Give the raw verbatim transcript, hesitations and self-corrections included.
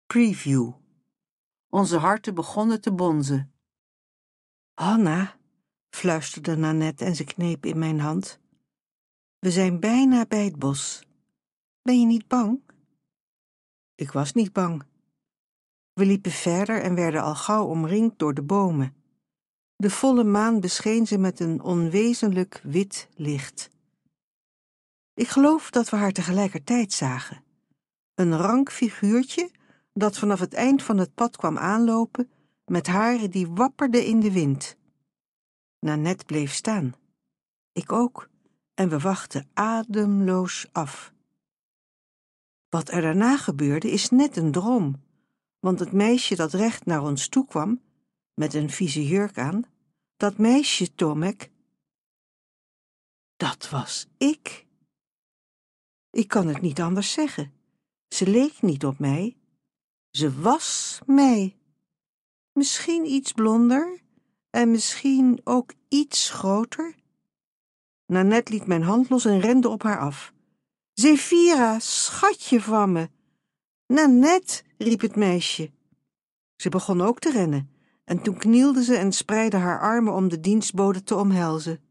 Preview. Onze harten begonnen te bonzen. Hanna, fluisterde Nanette en ze kneep in mijn hand. We zijn bijna bij het bos. Ben je niet bang? Ik was niet bang. We liepen verder en werden al gauw omringd door de bomen. De volle maan bescheen ze met een onwezenlijk wit licht. Ik geloof dat we haar tegelijkertijd zagen. Een rank figuurtje dat vanaf het eind van het pad kwam aanlopen, met haren die wapperden in de wind. Nanette bleef staan. Ik ook, en we wachten ademloos af. Wat er daarna gebeurde is net een droom, want het meisje dat recht naar ons toe kwam, met een vieze jurk aan, dat meisje, Tomek, dat was ik. Ik kan het niet anders zeggen. Ze leek niet op mij. Ze was mij. Misschien iets blonder en misschien ook iets groter. Nanette liet mijn hand los en rende op haar af. Zephira, schatje van me. Nanette, riep het meisje. Ze begon ook te rennen en toen knielde ze en spreidde haar armen om de dienstbode te omhelzen.